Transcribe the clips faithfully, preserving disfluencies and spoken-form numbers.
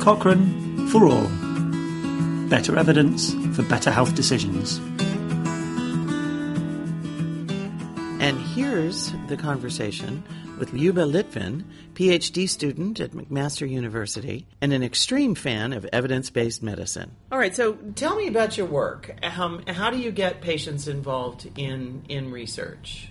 Cochrane for all. Better evidence for better health decisions. And here's the conversation with Lyuba Litvin, P H D student at McMaster University and an extreme fan of evidence-based medicine. All right, so tell me about your work. Um, how do you get patients involved in, in research?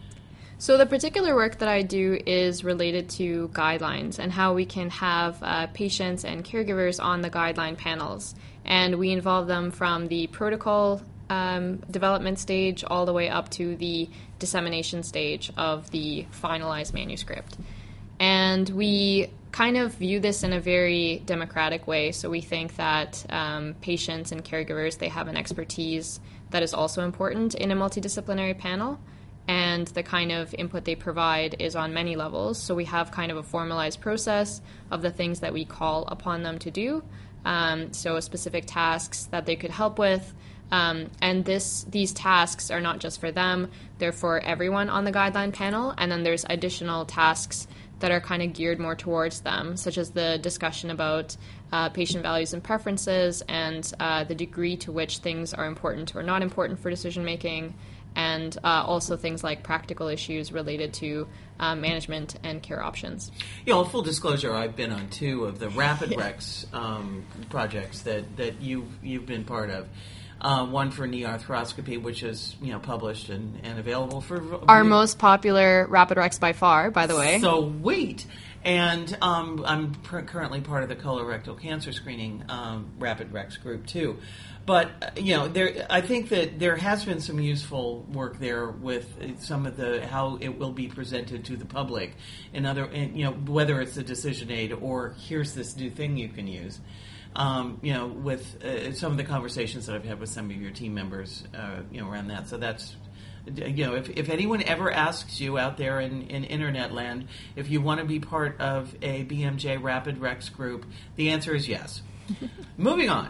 So the particular work that I do is related to guidelines and how we can have uh, patients and caregivers on the guideline panels. And we involve them from the protocol um, development stage all the way up to the dissemination stage of the finalized manuscript. And we kind of view this in a very democratic way. So we think that um, patients and caregivers, they have an expertise that is also important in a multidisciplinary panel. And the kind of input they provide is on many levels. So we have kind of a formalized process of the things that we call upon them to do. Um, so specific tasks that they could help with. Um, and this these tasks are not just for them, they're for everyone on the guideline panel. And then there's additional tasks that are kind of geared more towards them, such as the discussion about uh, patient values and preferences and uh, the degree to which things are important or not important for decision making. And uh, also things like practical issues related to uh, management and care options. You know, full disclosure, I've been on two of the Rapid Rex um, projects that, that you've, you've been part of. Uh, one for knee arthroscopy, which is, you know, published and, and available for... Our most popular Rapid Rex by far, by the way. So wait. And um, I'm pr- currently part of the colorectal cancer screening um, Rapid Rex group, too. But, you know, there, I think that there has been some useful work there with some of the, how it will be presented to the public and other, and, you know, whether it's a decision aid or here's this new thing you can use. Um, you know, with uh, some of the conversations that I've had with some of your team members, uh, you know, around that. So that's, you know, if, if anyone ever asks you out there in, in internet land, if you want to be part of a B M J Rapid Rex group, the answer is yes. Moving on.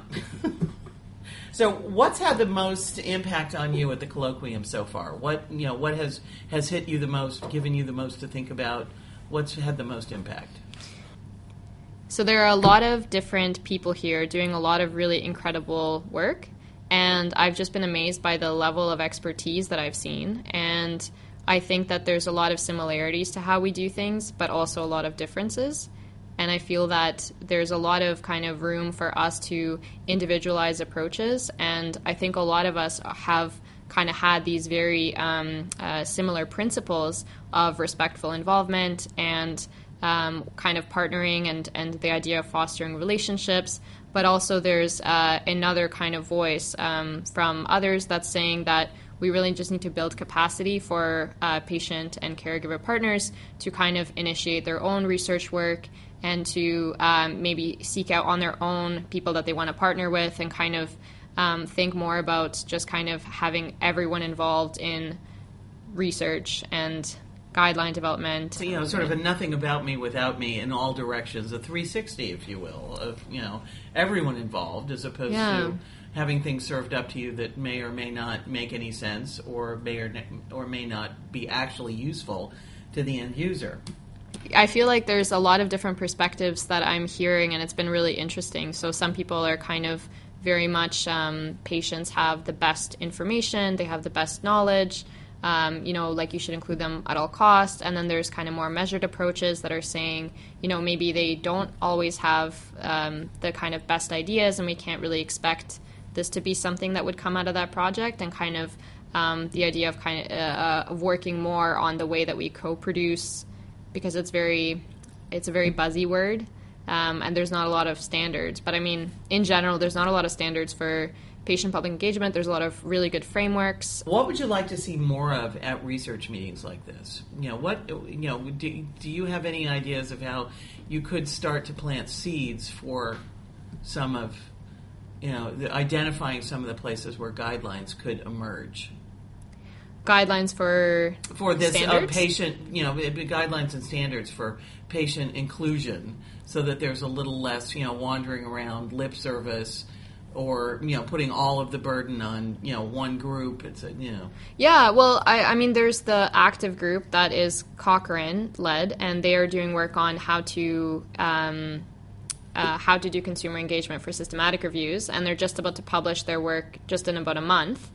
So, what's had the most impact on you at the colloquium so far? What you know, what has, has hit you the most, given you the most to think about? What's had the most impact? So there are a lot of different people here doing a lot of really incredible work, and I've just been amazed by the level of expertise that I've seen. And I think that there's a lot of similarities to how we do things, but also a lot of differences. And I feel that there's a lot of kind of room for us to individualize approaches. And I think a lot of us have kind of had these very um, uh, similar principles of respectful involvement and um, kind of partnering and, and the idea of fostering relationships. But also there's uh, another kind of voice um, from others that's saying that we really just need to build capacity for uh, patient and caregiver partners to kind of initiate their own research work and to um, maybe seek out on their own people that they want to partner with and kind of um, think more about just kind of having everyone involved in research and guideline development. So, you know, sort of a nothing about me without me in all directions, a three sixty, if you will, of, you know, everyone involved as opposed yeah. to having things served up to you that may or may not make any sense or may or, ne- or may not be actually useful to the end user. I feel like there's a lot of different perspectives that I'm hearing, and it's been really interesting. So some people are kind of very much um, patients have the best information, they have the best knowledge, um, you know, like you should include them at all costs. And then there's kind of more measured approaches that are saying, you know, maybe they don't always have um, the kind of best ideas, and we can't really expect this to be something that would come out of that project, and kind of um, the idea of kind of, uh, of working more on the way that we co-produce, because it's very, it's a very buzzy word, um, and there's not a lot of standards. But I mean, in general, there's not a lot of standards for patient public engagement. There's a lot of really good frameworks. What would you like to see more of at research meetings like this? You know, what, you know, do, do you have any ideas of how you could start to plant seeds for some of, you know, the, identifying some of the places where guidelines could emerge? Guidelines for for this uh, standards? patient, you know, guidelines and standards for patient inclusion, so that there's a little less, you know, wandering around, lip service, or, you know, putting all of the burden on, you know, one group. It's a, you know. Yeah, well, I, I mean, there's the active group that is Cochrane led, and they are doing work on how to um, uh, How to Do Consumer Engagement for Systematic Reviews, and they're just about to publish their work just in about a month.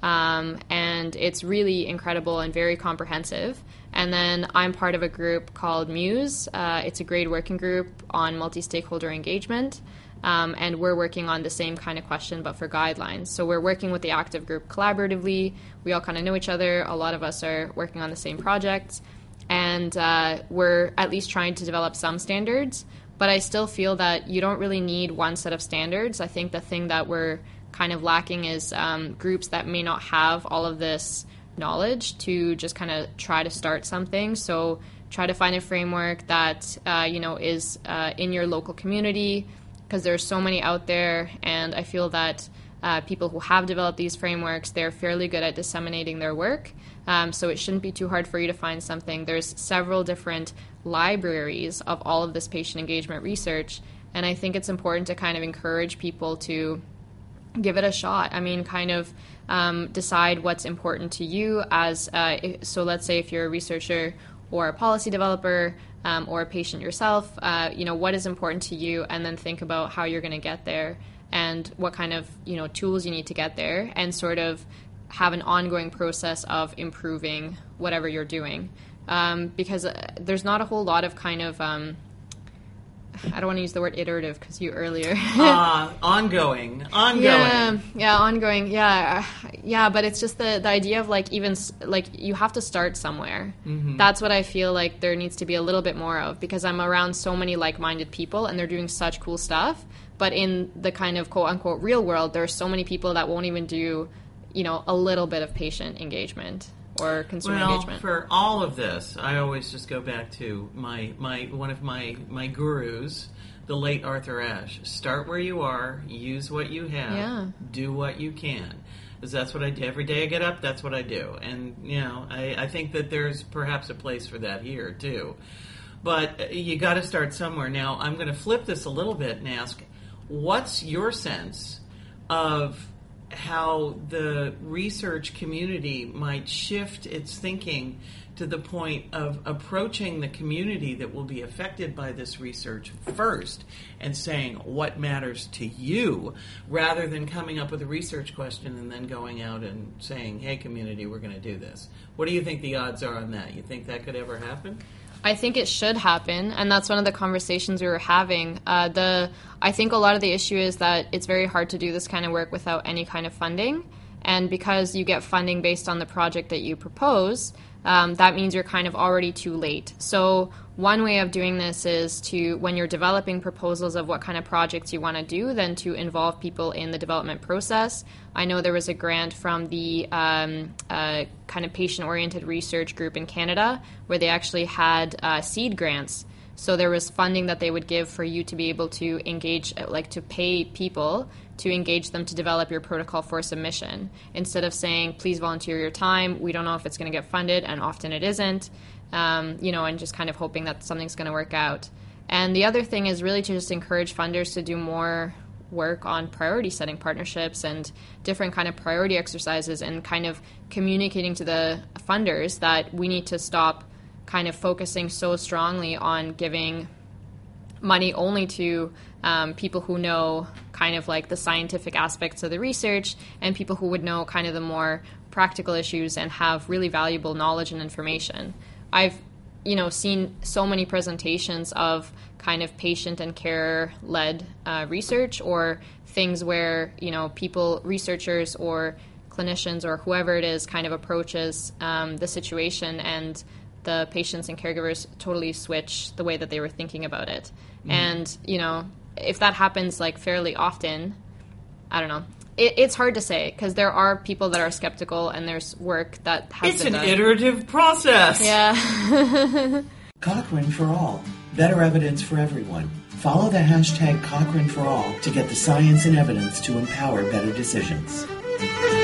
Um, and it's really incredible and very comprehensive. And then I'm part of a group called Muse. Uh, it's a grade working group on multi-stakeholder engagement. Um, and we're working on the same kind of question, but for guidelines. So we're working with the active group collaboratively. We all kind of know each other. A lot of us are working on the same projects. And uh, we're at least trying to develop some standards. But I still feel that you don't really need one set of standards. I think the thing that we're kind of lacking is um, groups that may not have all of this knowledge to just kind of try to start something. So try to find a framework that, uh, you know, is uh, in your local community, because there's so many out there. And I feel that uh, people who have developed these frameworks, they're fairly good at disseminating their work. Um, so it shouldn't be too hard for you to find something. There's several different libraries of all of this patient engagement research. And I think it's important to kind of encourage people to give it a shot. I mean, kind of um, decide what's important to you as, uh, if, so let's say if you're a researcher or a policy developer um, or a patient yourself, uh, you know, what is important to you, and then think about how you're going to get there and what kind of, you know, tools you need to get there, and sort of have an ongoing process of improving whatever you're doing. Um, because uh, there's not a whole lot of kind of, um, I don't want to use the word iterative because you earlier. uh, ongoing, ongoing. Yeah, yeah, ongoing. Yeah, yeah. But it's just the the idea of like even like you have to start somewhere. Mm-hmm. That's what I feel like there needs to be a little bit more of, because I'm around so many like-minded people and they're doing such cool stuff. But in the kind of quote unquote real world, there are so many people that won't even do, you know, a little bit of patient engagement or consumer well, engagement. For all of this, I always just go back to my, my one of my, my gurus, the late Arthur Ashe. Start where you are, use what you have, yeah. do what you can. Because that's what I do. Every day I get up, that's what I do. And, you know, I, I think that there's perhaps a place for that here, too. But you got to start somewhere. Now, I'm going to flip this a little bit and ask, what's your sense of how the research community might shift its thinking to the point of approaching the community that will be affected by this research first and saying what matters to you, rather than coming up with a research question and then going out and saying, hey, community, we're going to do this. What do you think the odds are on that? You think that could ever happen? I think it should happen, and that's one of the conversations we were having. Uh, the I think a lot of the issue is that it's very hard to do this kind of work without any kind of funding, and because you get funding based on the project that you propose, um, that means you're kind of already too late. So one way of doing this is to, when you're developing proposals of what kind of projects you want to do, then to involve people in the development process. I know there was a grant from the um, uh, kind of patient-oriented research group in Canada where they actually had uh, seed grants. So there was funding that they would give for you to be able to engage, like to pay people to engage them to develop your protocol for submission. Instead of saying, please volunteer your time, we don't know if it's going to get funded, and often it isn't, um, you know, and just kind of hoping that something's going to work out. And the other thing is really to just encourage funders to do more work on priority setting partnerships and different kind of priority exercises, and kind of communicating to the funders that we need to stop kind of focusing so strongly on giving money only to um, people who know kind of like the scientific aspects of the research, and people who would know kind of the more practical issues and have really valuable knowledge and information. I've, you know, seen so many presentations of kind of patient and care-led uh, research, or things where, you know, people, researchers or clinicians or whoever it is kind of approaches um, the situation, and the patients and caregivers totally switch the way that they were thinking about it. Mm. And, you know, if that happens like fairly often, I don't know. It, it's hard to say, because there are people that are skeptical, and there's work that has it's been an done. iterative process. Yeah. Cochrane for all. Better evidence for everyone. Follow the hashtag Cochrane for all to get the science and evidence to empower better decisions.